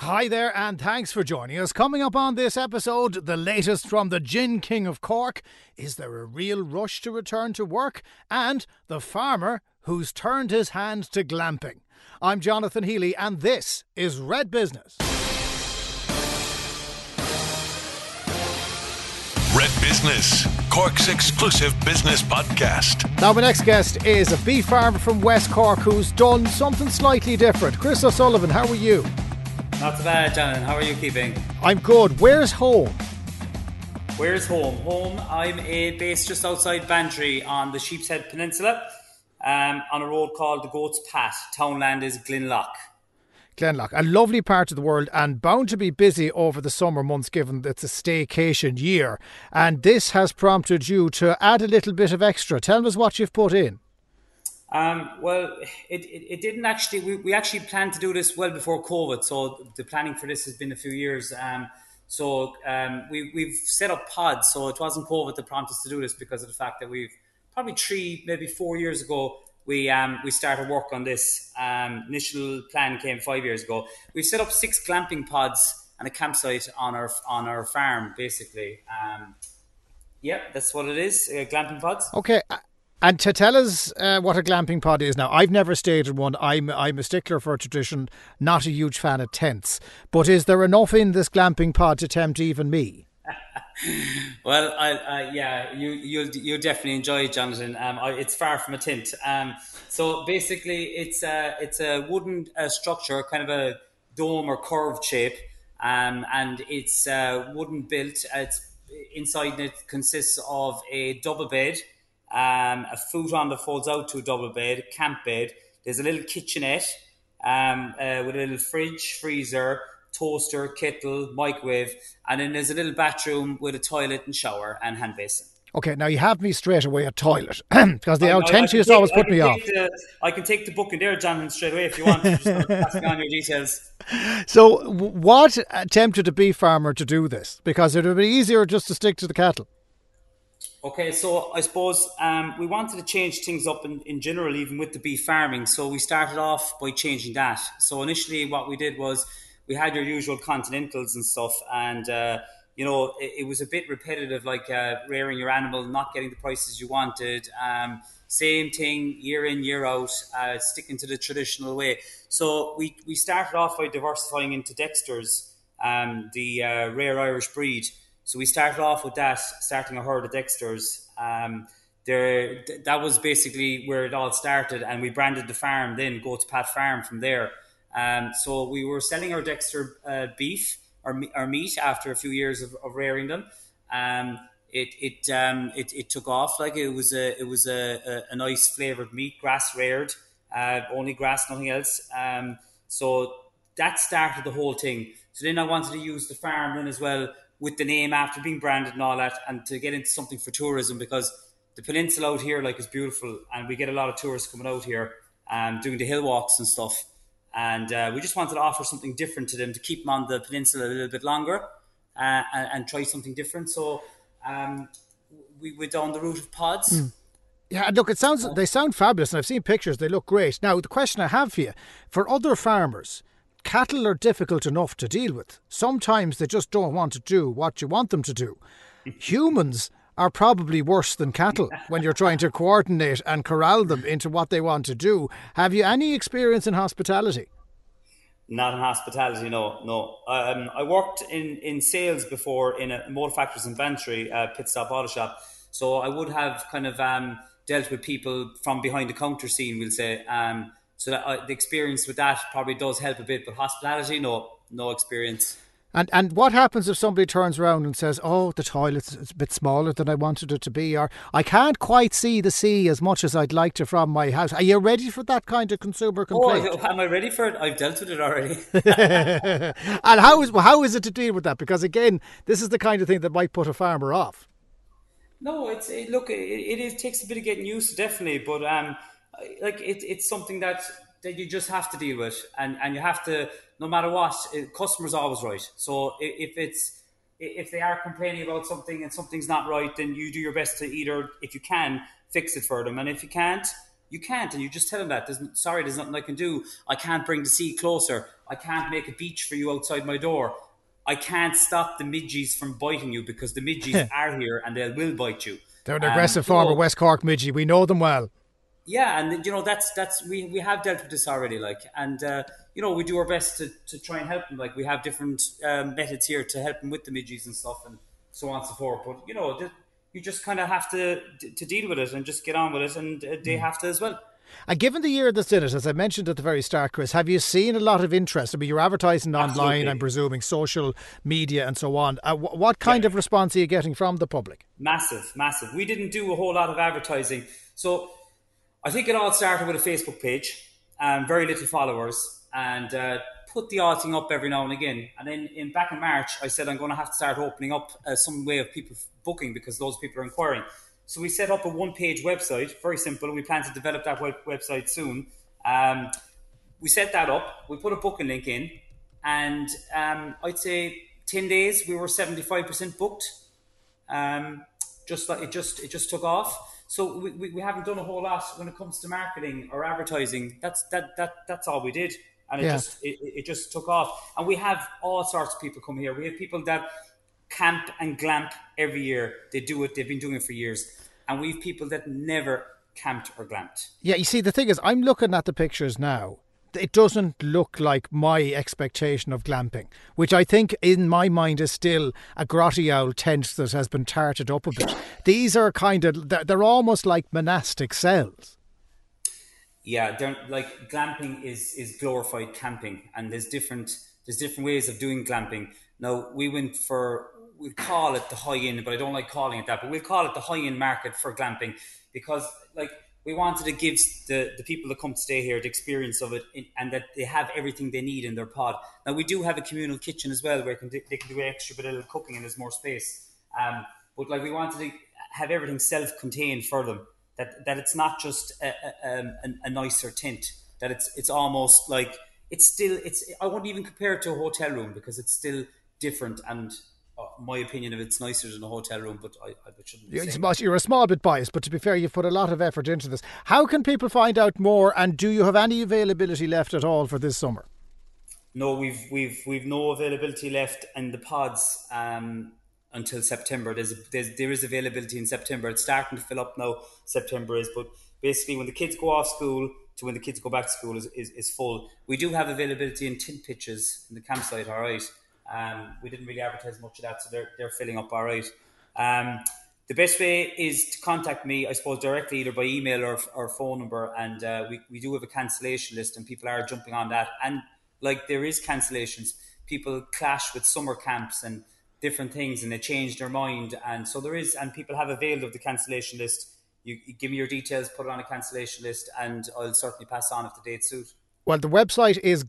Hi there, and thanks for joining us. Coming up on this episode, the latest from the Gin King of Cork. Is there a real rush to return to work? And the farmer who's turned his hand to glamping. I'm Jonathan Healy, and this is Red Business. Red Business, Cork's exclusive business podcast. Now, my next guest is a beef farmer from West Cork who's done something slightly different. Chris O'Sullivan, how are you? Not so bad, Jonathan. How are you keeping? I'm good. Where's home? Where's home? I'm based just outside Bantry on the Sheepshead Peninsula, on a road called the Goat's Pat. Townland is Glenlock. Glenlock, a lovely part of the world and bound to be busy over the summer months given that it's a staycation year. And this has prompted you to add a little bit of extra. Tell us what you've put in. Well, it didn't actually. We actually planned to do this well before COVID, so the planning for this has been a few years. We've set up pods, so it wasn't COVID that prompted us to do this because of the fact that we've probably 3, maybe 4 years ago we started work on this. Initial plan came 5 years ago. We've set up 6 glamping pods and a campsite on our farm, basically. That's what it is. Glamping pods. Okay. And to tell us what a glamping pod is now, I've never stayed in one. I'm a stickler for tradition, not a huge fan of tents. But is there enough in this glamping pod to tempt even me? Well, you'll definitely enjoy it, Jonathan. It's far from a tent. So basically, it's a wooden structure, kind of a dome or curved shape, and it's wooden built. It's inside it consists of a double bed. A futon that folds out to a double bed, camp bed. There's a little kitchenette with a little fridge, freezer, toaster, kettle, microwave, and then there's a little bathroom with a toilet and shower and hand basin. Okay, now you have me straight away at toilet because the outentious always put me off. I can take the book in there, Jonathan, straight away if you want. Just pass me on your details. So what tempted a beef farmer to do this? Because it would be easier just to stick to the cattle. Okay, so I suppose we wanted to change things up in general, even with the beef farming. So we started off by changing that. So initially what we did was we had your usual continentals and stuff. And, it was a bit repetitive, like rearing your animal, not getting the prices you wanted. Same thing, year in, year out, sticking to the traditional way. So we started off by diversifying into Dexters, the rare Irish breed. So we started off with that, starting a herd of Dexters. That was basically where it all started, and we branded the farm then Goat's Pat Farm from there. So we were selling our Dexter beef, our meat, after a few years of rearing them. It took off. Like it was a nice flavoured meat, grass reared, only grass, nothing else. So that started the whole thing. So then I wanted to use the farm then as well, with the name after being branded and all that, and to get into something for tourism, because the peninsula out here is beautiful, and we get a lot of tourists coming out here doing the hill walks and stuff, and we just wanted to offer something different to them to keep them on the peninsula a little bit longer and try something different. So we went down the route of pods. Yeah, look, they sound fabulous, and I've seen pictures. They look great. Now, the question I have for you, for other farmers, cattle are difficult enough to deal with. Sometimes they just don't want to do what you want them to do. Humans are probably worse than cattle when you're trying to coordinate and corral them into what they want to do. Have you any experience in hospitality? Not in hospitality, no. I worked in sales before in a motor factories in Bantry, pit stop auto shop. So I would have kind of dealt with people from behind the counter scene, we'll say. So that, the experience with that probably does help a bit, but hospitality, no experience. And what happens if somebody turns around and says, "Oh, the toilet's a bit smaller than I wanted it to be," or "I can't quite see the sea as much as I'd like to from my house"? Are you ready for that kind of consumer complaint? Oh, am I ready for it? I've dealt with it already. And how is it to deal with that? Because again, this is the kind of thing that might put a farmer off. No, it takes a bit of getting used to, definitely, but it's something that you just have to deal with, and you have to, no matter what, customer's always right. So if they are complaining about something and something's not right, then you do your best to either, if you can, fix it for them, and if you can't, You can't, and you just tell them that. There's nothing I can do. I can't bring the sea closer. I can't make a beach for you outside my door. I can't stop the midgies from biting you because the midgies are here and they will bite you. They're an aggressive former West Cork midgie. We know them well. Yeah, and that's we have dealt with this already, like, and we do our best to try and help them. Like, we have different methods here to help them with the midgies and stuff, and so on and so forth. But you just kind of have to deal with it and just get on with it, and they have to as well. And given the year that's in it, as I mentioned at the very start, Chris, have you seen a lot of interest? I mean, you're advertising online, absolutely, I'm presuming, social media and so on. What kind of response are you getting from the public? Massive. We didn't do a whole lot of advertising. So I think it all started with a Facebook page, very little followers, and put the odd thing up every now and again. And then back in March, I said I'm going to have to start opening up some way of people booking because those people are inquiring. So we set up a one-page website, very simple. We plan to develop that website soon. We set that up. We put a booking link in, and I'd say 10 days we were 75% booked. Just like it just took off. So we haven't done a whole lot when it comes to marketing or advertising. That's all we did, and it just took off. And we have all sorts of people come here. We have people that camp and glamp every year. They do it. They've been doing it for years. And we have people that never camped or glamped. Yeah, you see, the thing is, I'm looking at the pictures now. It doesn't look like my expectation of glamping, which I think in my mind is still a grotty owl tent that has been tarted up a bit. These are they're almost like monastic cells. Yeah, they're like glamping is glorified camping, and there's different ways of doing glamping. Now, we'll call it the high end, but I don't like calling it that, but we'll call it the high end market for glamping because we wanted to give the people that come to stay here the experience of it, and that they have everything they need in their pod. Now, we do have a communal kitchen as well where they can do extra bit of cooking and there's more space. But we wanted to have everything self-contained for them, that it's not just a nicer tent, that it's almost like I wouldn't even compare it to a hotel room because it's still different, and my opinion of it's nicer than a hotel room, but I shouldn't say. You're a small bit biased, but to be fair, you've put a lot of effort into this. How can people find out more, and do you have any availability left at all for this summer? No, we've no availability left in the pods until September. There is availability in September. It's starting to fill up now, September is, but basically when the kids go off school to when the kids go back to school is full. We do have availability in tent pitches in the campsite, all right. We didn't really advertise much of that, so they're filling up all right. The best way is to contact me, I suppose, directly either by email or phone number, and we do have a cancellation list, and people are jumping on that. And there is cancellations. People clash with summer camps and different things, and they change their mind, and so there is, and people have availed of the cancellation list. You give me your details, put it on a cancellation list, and I'll certainly pass on if the dates suit. Well, the website is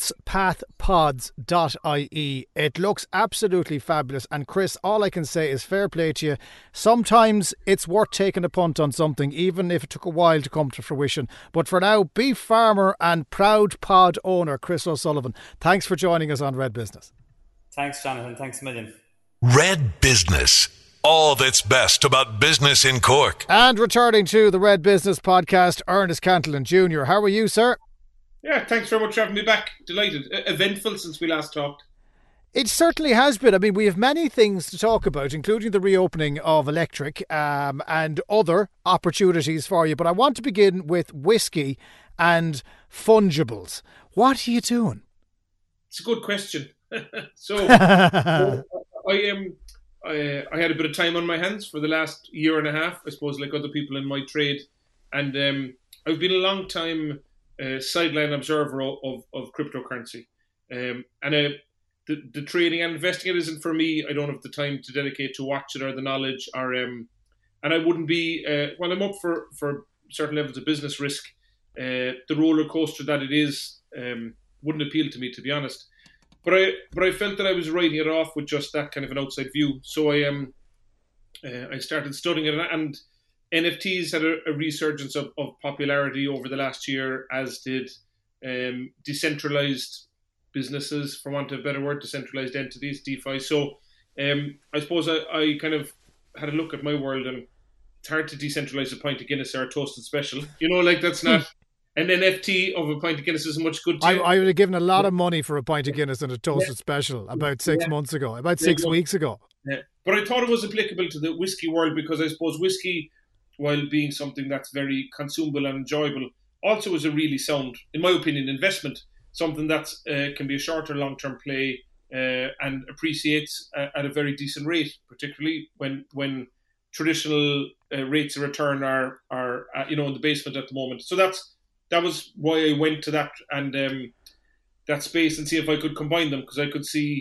goatspathpods.ie. It looks absolutely fabulous. And Chris, all I can say is fair play to you. Sometimes it's worth taking a punt on something, even if it took a while to come to fruition. But for now, beef farmer and proud pod owner Chris O'Sullivan, thanks for joining us on Red Business. Thanks, Jonathan. Thanks a million. Red Business. All that's best about business in Cork. And returning to the Red Business podcast, Ernest Cantillon Jr. How are you, sir? Yeah, thanks very much for having me back. Delighted. Eventful since we last talked. It certainly has been. I mean, we have many things to talk about, including the reopening of Electric and other opportunities for you. But I want to begin with whiskey and fungibles. What are you doing? It's a good question. I had a bit of time on my hands for the last year and a half, I suppose, like other people in my trade. And I've been a long time sideline observer of cryptocurrency. The trading and investing it isn't for me. I don't have the time to dedicate to watch it or the knowledge. And I wouldn't be, while I'm up for certain levels of business risk, the roller coaster that it is wouldn't appeal to me, to be honest. But I felt that I was writing it off with just that kind of an outside view. So I started studying it, and NFTs had a resurgence of popularity over the last year, as did decentralized businesses, for want of a better word, decentralized entities, DeFi. So I suppose I kind of had a look at my world, and it's hard to decentralize a pint of Guinness or a toasted special. Like that's not an NFT of a pint of Guinness isn't much good to you. I would have given a lot of money for a pint of Guinness and a toasted special about 6 months ago, about 6 weeks ago. Yeah. But I thought it was applicable to the whiskey world because I suppose whiskey, while being something that's very consumable and enjoyable, also is a really sound, in my opinion, investment. Something that can be a shorter, long-term play and appreciates at a very decent rate, particularly when traditional rates of return are in the basement at the moment. So that was why I went to that and that space and see if I could combine them, because I could see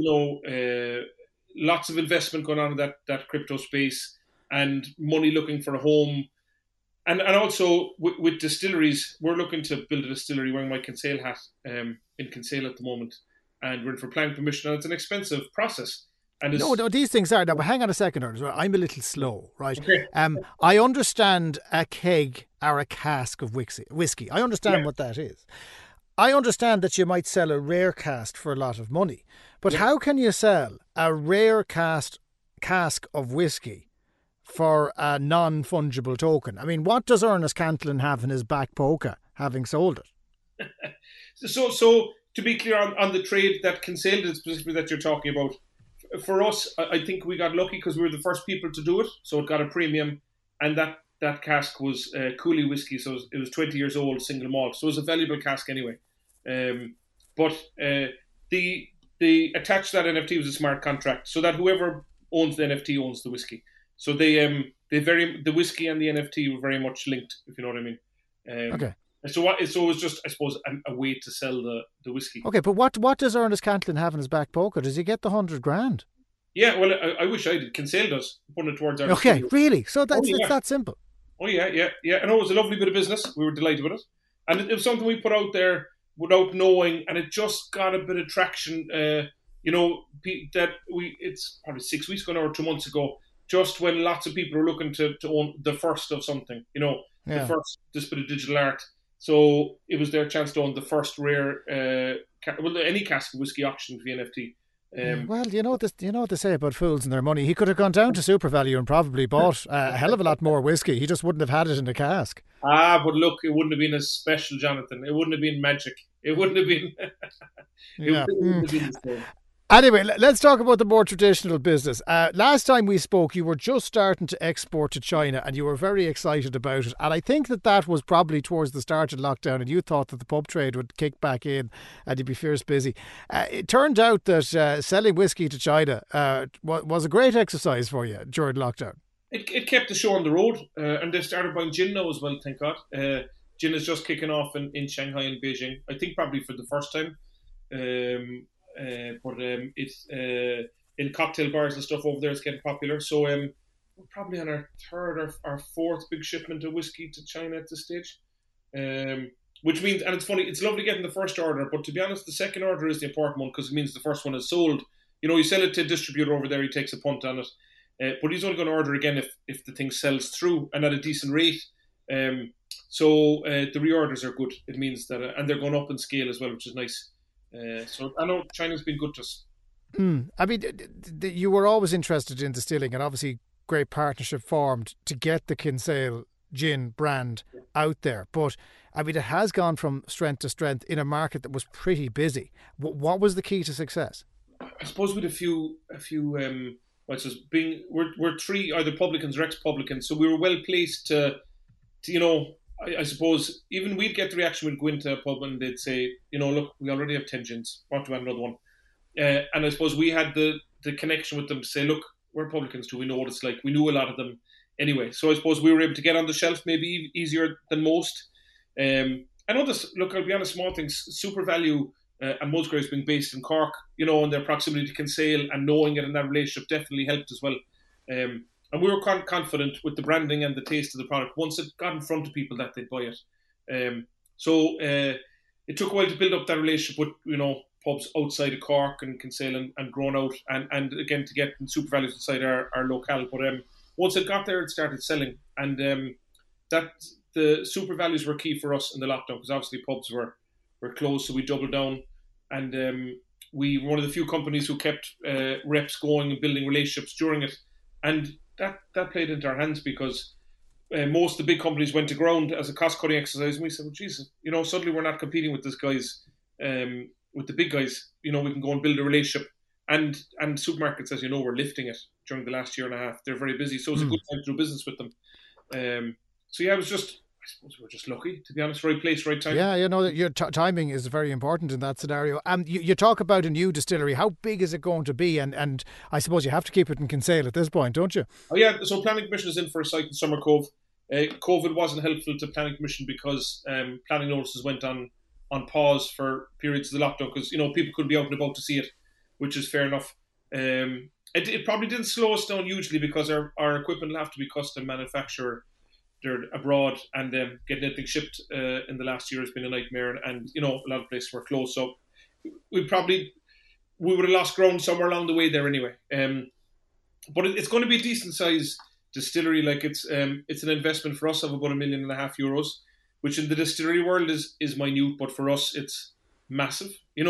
lots of investment going on in that crypto space and money looking for a home. And also with distilleries, we're looking to build a distillery wearing my Kinsale hat in Kinsale at the moment. And we're in for planning permission, and it's an expensive process. And no, these things are. Now, but hang on a second, Ernest. I'm a little slow, right? Okay. I understand a keg or a cask of whiskey. I understand what that is. I understand that you might sell a rare cask for a lot of money. But how can you sell a rare cask of whiskey for a non-fungible token? I mean, what does Ernest Cantillon have in his back pocket, having sold it? So to be clear on the trade that Kinsale specifically that you're talking about, for us, I think we got lucky because we were the first people to do it, so it got a premium, and that cask was Cooley whiskey, so it was 20 years old, single malt, so it was a valuable cask anyway. But the attached to that NFT was a smart contract, so that whoever owns the NFT owns the whiskey. So the whiskey and the NFT were very much linked, if you know what I mean. Okay. So it was just, I suppose, a way to sell the whiskey. Okay, but what does Ernest Cantillon have in his back pocket? Does he get the $100,000? Yeah, well, I wish I did. Kinsale does. Put it towards our Okay, studio. really? So it's that simple? Oh, yeah. And it was a lovely bit of business. We were delighted with it. And it was something we put out there without knowing, and it just got a bit of traction. It's probably 6 weeks ago now or 2 months ago, just when lots of people were looking to own the first of something, the first, this bit of digital art. So it was their chance to own the first rare, any cask of whiskey auction for the NFT. Well, you know what they say about fools and their money. He could have gone down to SuperValu and probably bought a hell of a lot more whiskey. He just wouldn't have had it in a cask. But look, it wouldn't have been as special, Jonathan. It wouldn't have been magic. It wouldn't have been. Wouldn't have been the same. Anyway, let's talk about the more traditional business. Last time we spoke, you were just starting to export to China and you were very excited about it. And I think that was probably towards the start of lockdown and you thought that the pub trade would kick back in and you'd be fierce busy. It turned out that selling whiskey to China was a great exercise for you during lockdown. It kept the show on the road and they started buying gin now as well, thank God. Gin is just kicking off in Shanghai and Beijing, I think probably for the first time. But it's in cocktail bars and stuff over there. It's getting popular. So we're probably on our third or our fourth big shipment of whiskey to China at this stage. Which means, and it's funny, it's lovely getting the first order, but to be honest, the second order is the important one because it means the first one is sold. You sell it to a distributor over there, he takes a punt on it, but he's only going to order again if the thing sells through and at a decent rate. So the reorders are good. It means that, and they're going up in scale as well, which is nice. So I know China's been good to us. I mean, you were always interested in distilling, and obviously great partnership formed to get the Kinsale gin brand out there. But I mean, it has gone from strength to strength in a market that was pretty busy. What was the key to success? I suppose with a few. We're three either publicans or ex-publicans, so we were well placed to I suppose even we'd get the reaction, we'd go into a pub and they'd say, look, we already have 10 gins, want to add another one? And I suppose we had the connection with them to say, look, we're publicans too, we know what it's like. We knew a lot of them anyway. So I suppose we were able to get on the shelf maybe easier than most. I know this, look, I'll be honest, small things, SuperValu and Musgraves being based in Cork, and their proximity to Kinsale and knowing it and that relationship definitely helped as well. And we were confident with the branding and the taste of the product once it got in front of people that they'd buy it. So it took a while to build up that relationship with, pubs outside of Cork and Kinsale and grown out and again to get SuperValu inside our locale. But once it got there, it started selling. And that the SuperValus were key for us in the lockdown because obviously pubs were closed, so we doubled down. And we were one of the few companies who kept reps going and building relationships during it. And that played into our hands because most of the big companies went to ground as a cost cutting exercise. And we said, well, Jesus, suddenly we're not competing with these guys, with the big guys. We can go and build a relationship. And supermarkets, as you know, were lifting it during the last year and a half. They're very busy, so it's a good time to do business with them. So yeah, I suppose we're just lucky, to be honest. Right place, right time. Yeah, your timing is very important in that scenario. You talk about a new distillery. How big is it going to be? And I suppose you have to keep it in Kinsale at this point, don't you? Oh yeah, so Planning Commission is in for a site in Summercove. COVID wasn't helpful to Planning Commission because planning notices went on pause for periods of the lockdown because people couldn't be out and about to see it, which is fair enough. It probably didn't slow us down hugely because our equipment will have to be custom manufactured abroad, and getting anything shipped in the last year has been a nightmare, and a lot of places were closed, so we would have lost ground somewhere along the way there anyway. But it's going to be a decent size distillery. Like it's an investment for us of about €1.5 million, which in the distillery world is minute, but for us it's massive.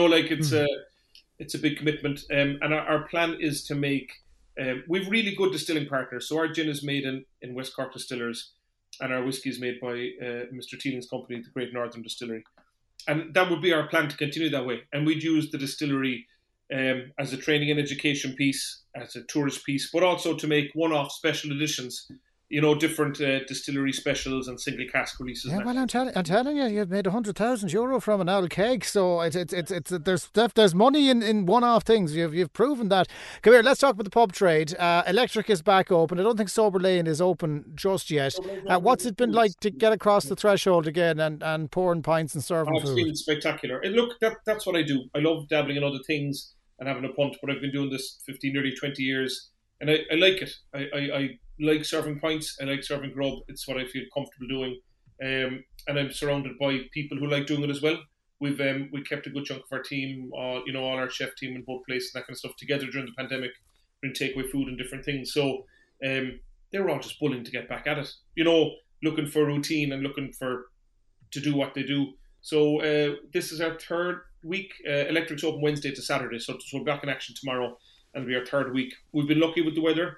It's a big commitment, and our plan is to make. We've really good distilling partners. So our gin is made in West Cork Distillers, and our whiskey is made by Mr. Teeling's company, the Great Northern Distillery. And that would be our plan to continue that way. And we'd use the distillery as a training and education piece, as a tourist piece, but also to make one-off special editions, different distillery specials and single cask releases. Yeah, well, I'm telling you, you've made €100,000 from an old keg, so it's there's money in one-off things. You've proven that. Come here, let's talk about the pub trade. Electric is back open. I don't think Sober Lane is open just yet. What's it been like to get across the threshold again and pouring pints and serving food? It's been spectacular. And look, that's what I do. I love dabbling in other things and having a punt, but I've been doing this 15, nearly 20 years, and I like it. I like serving pints. I like serving grub. It's what I feel comfortable doing, and I'm surrounded by people who like doing it as well. We kept a good chunk of our team, all our chef team in both places and that kind of stuff together during the pandemic, doing takeaway food and different things. So they were all just bullying to get back at it, looking for routine and looking to do what they do. So this is our third week. Electric's open Wednesday to Saturday, so we're back in action tomorrow, and it'll be our third week. We've been lucky with the weather.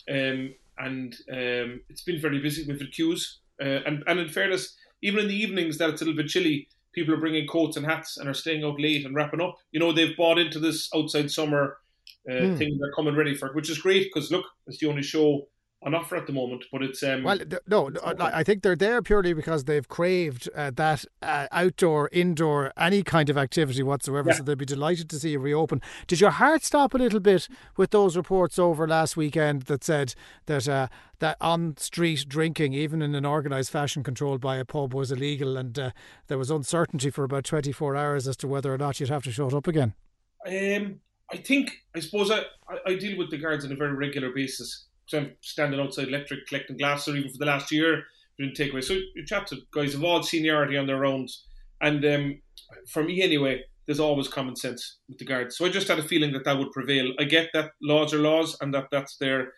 And it's been very busy. We've had queues, and in fairness, even in the evenings that it's a little bit chilly, people are bringing coats and hats and are staying out late and wrapping up. They've bought into this outside summer thing. They're coming ready for it, which is great because look, it's the only show on offer at the moment. But it's no, I think they're there purely because they've craved that outdoor, indoor, any kind of activity whatsoever. Yeah. So they'll be delighted to see you reopen. Did your heart stop a little bit with those reports over last weekend that said that that on-street drinking, even in an organised fashion controlled by a pub, was illegal, and there was uncertainty for about 24 hours as to whether or not you'd have to shut up again? I suppose I deal with the guards on a very regular basis. So I'm standing outside Electric collecting glass, or even for the last year doing takeaway. So you chat to guys of all seniority on their rounds, and for me anyway, there's always common sense with the guards. So I just had a feeling that would prevail. I get that laws are laws, and that's their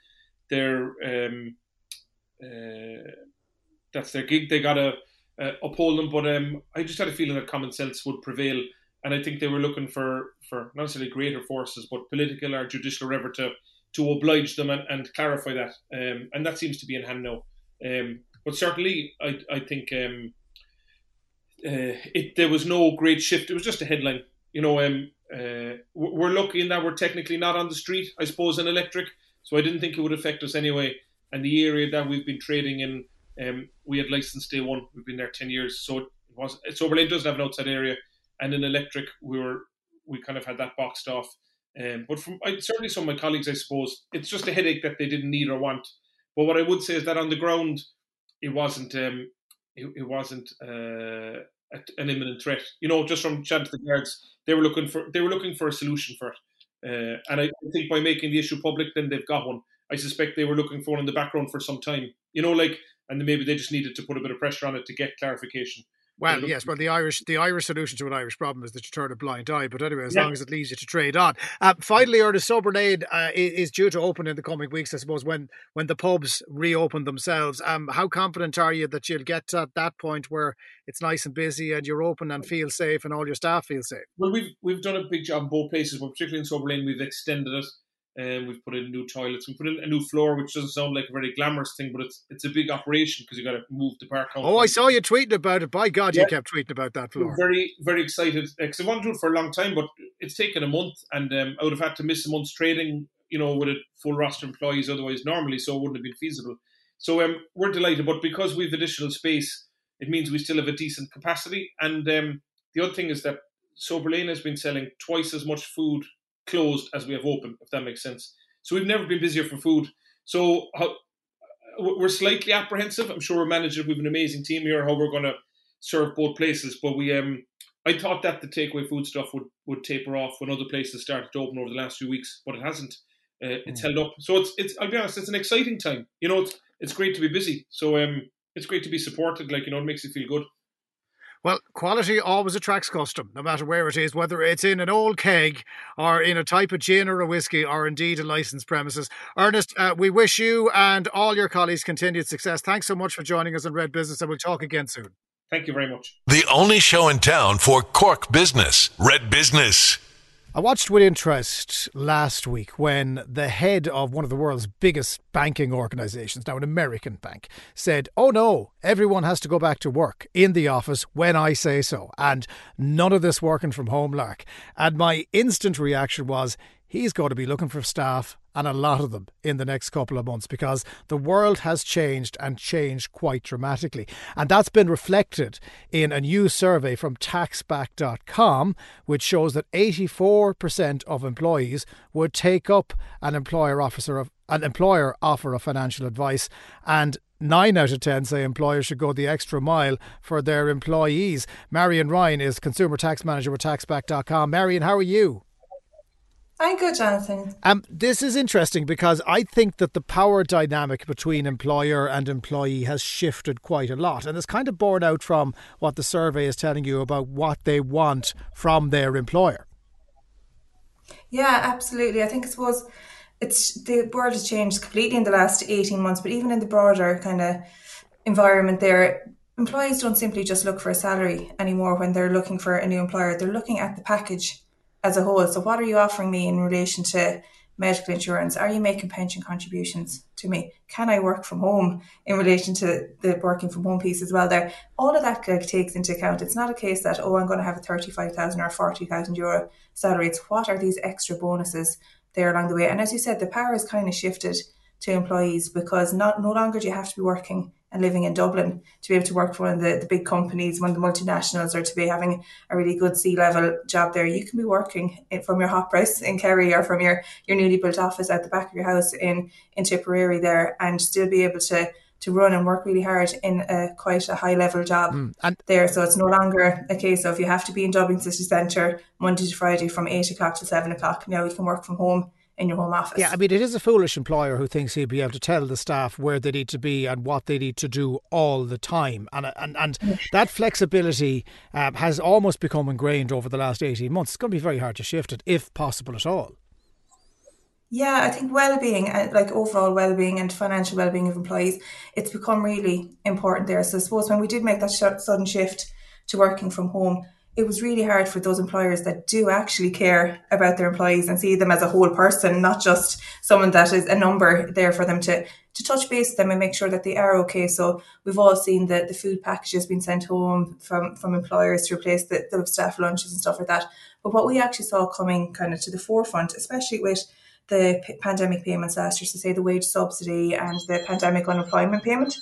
gig. They gotta uphold them. But I just had a feeling that common sense would prevail, and I think they were looking for not necessarily greater forces, but political or judicial whatever to oblige them and clarify that. And that seems to be in hand now. But certainly, I think there was no great shift. It was just a headline. We're lucky in that we're technically not on the street, I suppose, in Electric. So I didn't think it would affect us anyway. And the area that we've been trading in, we had license day one. We've been there 10 years. So Sober Lane doesn't have an outside area. And in Electric, we kind of had that boxed off. But certainly some of my colleagues, I suppose, it's just a headache that they didn't need or want. But what I would say is that on the ground, it wasn't an imminent threat. Just from chatting to the guards, they were looking for a solution for it. And I think by making the issue public, then they've got one. I suspect they were looking for one in the background for some time. And maybe they just needed to put a bit of pressure on it to get clarification. Well, yes. Well, the Irish solution to an Irish problem is that you turn a blind eye. But anyway, as long as it leads you to trade on. Finally, the Sober Lane is due to open in the coming weeks, I suppose, when the pubs reopen themselves. How confident are you that you'll get to that point where it's nice and busy and you're open and feel safe and all your staff feel safe? Well, we've done a big job in both places, but particularly in Sober Lane, we've extended it. We've put in new toilets. We put in a new floor, which doesn't sound like a very glamorous thing, but it's a big operation because you got to move the park out. Oh, I saw you tweeting about it. By God, you kept tweeting about that floor. I'm very, very excited because I wanted to do it for a long time, but it's taken a month, and I would have had to miss a month's trading, with a full roster of employees otherwise normally, so it wouldn't have been feasible. So we're delighted, but because we've additional space, it means we still have a decent capacity. And the other thing is that Sober Lane has been selling twice as much food closed as we have open, if that makes sense. So we've never been busier for food. So we're slightly apprehensive. I'm sure we're managing. We have an amazing team here, how we're going to serve both places. But I thought that the takeaway food stuff would taper off when other places started to open over the last few weeks, but it hasn't. It's held up. So it's I'll be honest, it's an exciting time. It's great to be busy. So it's great to be supported. It makes you feel good. Well, quality always attracts custom, no matter where it is, whether it's in an old keg or in a type of gin or a whiskey or indeed a licensed premises. Ernest, we wish you and all your colleagues continued success. Thanks so much for joining us on Red Business, and we'll talk again soon. Thank you very much. The only show in town for Cork business, Red Business. I watched with interest last week when the head of one of the world's biggest banking organisations, now an American bank, said, oh no, everyone has to go back to work in the office when I say so, and none of this working from home lark. And my instant reaction was, he's got to be looking for staff, and a lot of them, in the next couple of months, because the world has changed and changed quite dramatically. And that's been reflected in a new survey from taxback.com, which shows that 84% of employees would take up an employer offer of financial advice, and 9 out of 10 say employers should go the extra mile for their employees. Marion Ryan is Consumer Tax Manager with taxback.com. Marion, how are you? I'm good, Jonathan. This is interesting because I think that the power dynamic between employer and employee has shifted quite a lot, and it's kind of borne out from what the survey is telling you about what they want from their employer. Yeah, absolutely. I suppose the world has changed completely in the last 18 months, but even in the broader kind of environment there, employees don't simply just look for a salary anymore when they're looking for a new employer. They're looking at the package as a whole. So what are you offering me in relation to medical insurance? Are you making pension contributions to me? Can I work from home in relation to the working from home piece as well there? All of that takes into account. It's not a case that, I'm going to have a 35,000 or 40,000 euro salary. It's what are these extra bonuses there along the way? And as you said, the power has kind of shifted to employees because no longer do you have to be working and living in Dublin to be able to work for one of the big companies, one of the multinationals, or to be having a really good C-level job there. You can be working from your hot press in Kerry or from your newly built office at the back of your house in Tipperary there, and still be able to run and work really hard in quite a high level job there. So it's no longer a case of you have to be in Dublin city centre Monday to Friday from 8 o'clock to 7 o'clock. Now you can work from home in your home office. Yeah, I mean, it is a foolish employer who thinks he'll be able to tell the staff where they need to be and what they need to do all the time. And that flexibility has almost become ingrained over the last 18 months. It's going to be very hard to shift it, if possible at all. Yeah, I think well-being, like overall well-being and financial well-being of employees, it's become really important there. So I suppose when we did make that sudden shift to working from home, it was really hard for those employers that do actually care about their employees and see them as a whole person, not just someone that is a number there for them to touch base with them and make sure that they are okay. So we've all seen the food packages being sent home from employers to replace the staff lunches and stuff like that. But what we actually saw coming kind of to the forefront, especially with the pandemic payments last year, so say the wage subsidy and the pandemic unemployment payment,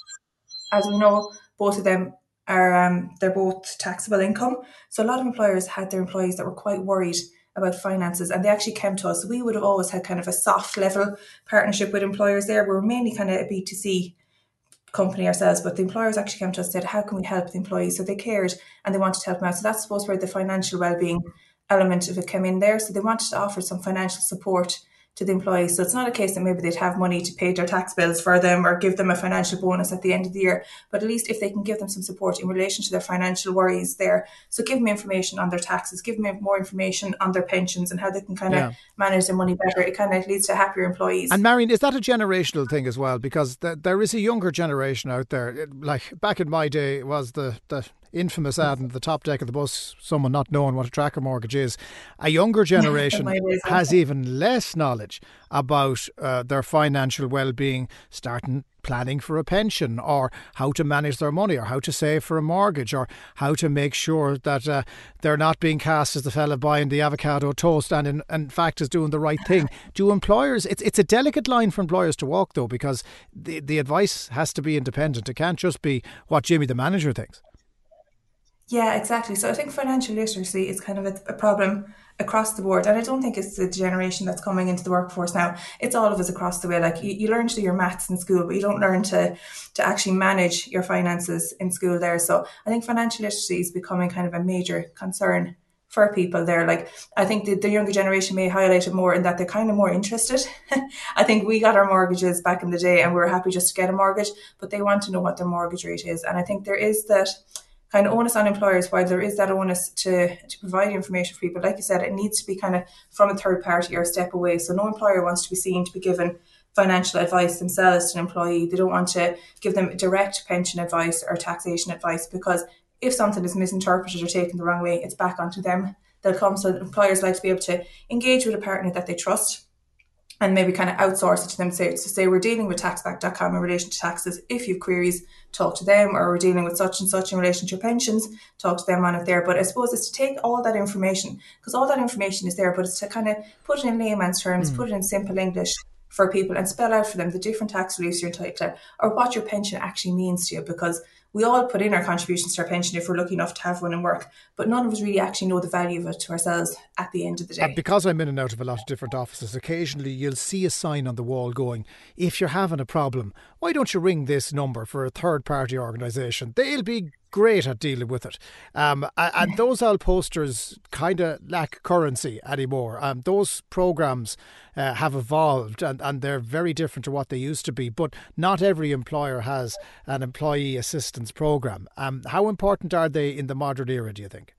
as we know, both of them are they're both taxable income. So a lot of employers had their employees that were quite worried about finances, and they actually came to us. We would have always had kind of a soft level partnership with employers there. We were mainly kind of a B2C company ourselves, but the employers actually came to us and said, how can we help the employees? So they cared and they wanted to help them out. So that's supposed where the financial well-being element of it came in there. So they wanted to offer some financial support to the employees. So it's not a case that maybe they'd have money to pay their tax bills for them or give them a financial bonus at the end of the year, but at least if they can give them some support in relation to their financial worries there. So give them information on their taxes, give them more information on their pensions and how they can kind of manage their money better. It kind of leads to happier employees. And Marion, is that a generational thing as well? Because there is a younger generation out there. Like back in my day, it was the infamous ad in the top deck of the bus, someone not knowing what a tracker mortgage is. A younger generation has even less knowledge about their financial well-being, starting planning for a pension, or how to manage their money, or how to save for a mortgage, or how to make sure that they're not being cast as the fella buying the avocado toast and in fact is doing the right thing. Do employers, it's a delicate line for employers to walk though, because the advice has to be independent. It can't just be what Jimmy the manager thinks. Yeah, exactly. So I think financial literacy is kind of a problem across the board. And I don't think it's the generation that's coming into the workforce now. It's all of us across the way. Like you learn to do your maths in school, but you don't learn to actually manage your finances in school there. So I think financial literacy is becoming kind of a major concern for people there. Like I think the younger generation may highlight it more in that they're kind of more interested. I think we got our mortgages back in the day and we were happy just to get a mortgage, but they want to know what their mortgage rate is. And I think there is that kind of onus on employers, while there is that onus to provide information for people. Like you said, it needs to be kind of from a third party or a step away. So no employer wants to be seen to be given financial advice themselves to an employee. They don't want to give them direct pension advice or taxation advice, because if something is misinterpreted or taken the wrong way, it's back onto them. They'll come. So employers like to be able to engage with a partner that they trust and maybe kind of outsource it to them. Say we're dealing with taxback.com in relation to taxes. If you've queries, talk to them. Or we're dealing with such and such in relation to your pensions, talk to them on it there. But I suppose it's to take all that information, because all that information is there, but it's to kind of put it in layman's terms, put it in simple English for people and spell out for them the different tax reliefs you're entitled to, or what your pension actually means to you. Because we all put in our contributions to our pension if we're lucky enough to have one in work, but none of us really actually know the value of it to ourselves at the end of the day. And because I'm in and out of a lot of different offices, occasionally you'll see a sign on the wall going, if you're having a problem, why don't you ring this number for a third party organisation? They'll be great at dealing with it. And those old posters kind of lack currency anymore. Those programmes have evolved and they're very different to what they used to be. But not every employer has an employee assistance programme. How important are they in the modern era, do you think?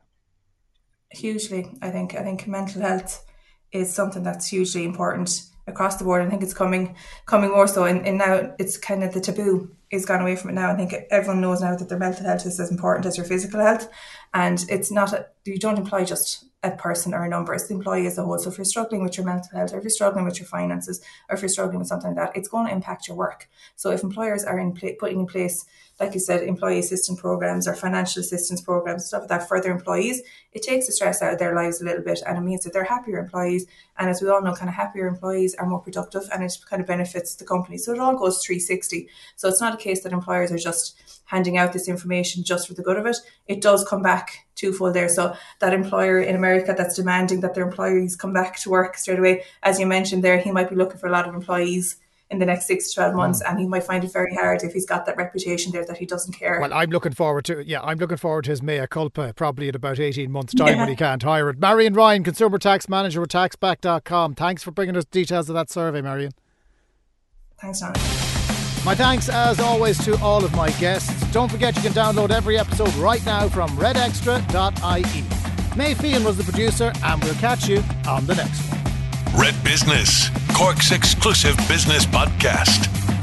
Hugely. I think mental health is something that's hugely important across the board. I think it's coming more so, and now it's kind of the taboo is gone away from it now. I think everyone knows now that their mental health is as important as your physical health, and it's not you don't employ just a person or a number, it's the employee as a whole. So if you're struggling with your mental health, or if you're struggling with your finances, or if you're struggling with something like that, it's going to impact your work. So if employers are putting in place, like you said, employee assistance programs or financial assistance programs, stuff like that for their employees, it takes the stress out of their lives a little bit, and it means that they're happier employees. And as we all know, kind of happier employees are more productive, and it kind of benefits the company. So it all goes 360. So it's not a case that employers are just handing out this information just for the good of it. It does come back twofold there. So that employer in America that's demanding that their employees come back to work straight away, as you mentioned there, he might be looking for a lot of employees in the next 6 to 12 months, and he might find it very hard if he's got that reputation there that he doesn't care. Well, I'm looking forward to his mea culpa probably in about 18 months' time when he can't hire it. Marion Ryan, Consumer Tax Manager with Taxback.com. Thanks for bringing us details of that survey, Marion. Thanks, Jonathan. My thanks, as always, to all of my guests. Don't forget you can download every episode right now from redextra.ie. May Fian was the producer, and we'll catch you on the next one. Red Business, Cork's exclusive business podcast.